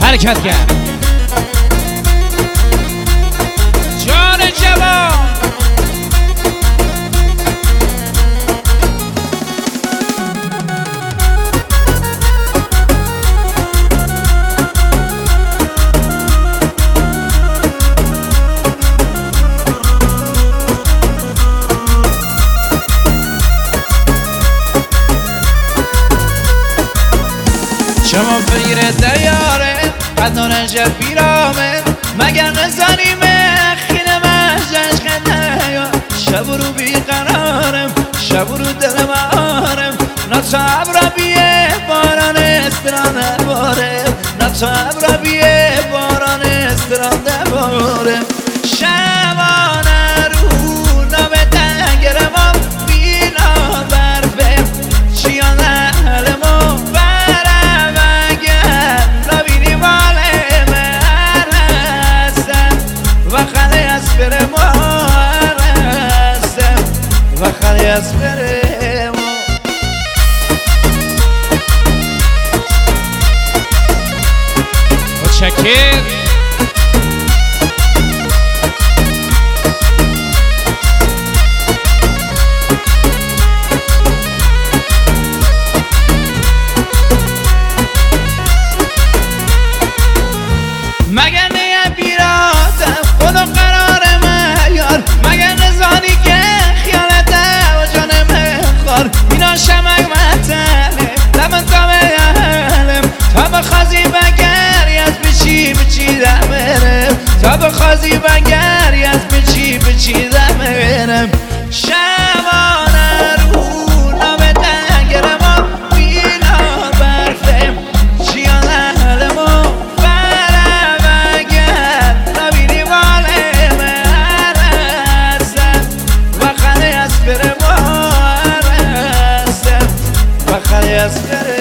حرکت کرد جان جوان. شما فیر دیاره قدنان جب بیرامه مگر نزانیم خیلی مجش خنده شب رو بیقرارم شب رو دلم آرم نتاب را بیه باران استرانه بارم نتاب را بیه باران استرانه بارم شبانه رو نامه تنگرم بینا برفه چیانه حلمو Esperemos. متشکر. مگر نه بیراتم خدا قرار معیار مگر نزانی که اینا شمک متنه لبن تا بیالم تا بخوازی بگری از بچی دمرم تا بخوازی بگری از بچی دمرم شبانه رو نامه دنگرم و بینا برفم چیان اهلم و برم اگر نبینی بالم هرستم و خانه از برم Yes,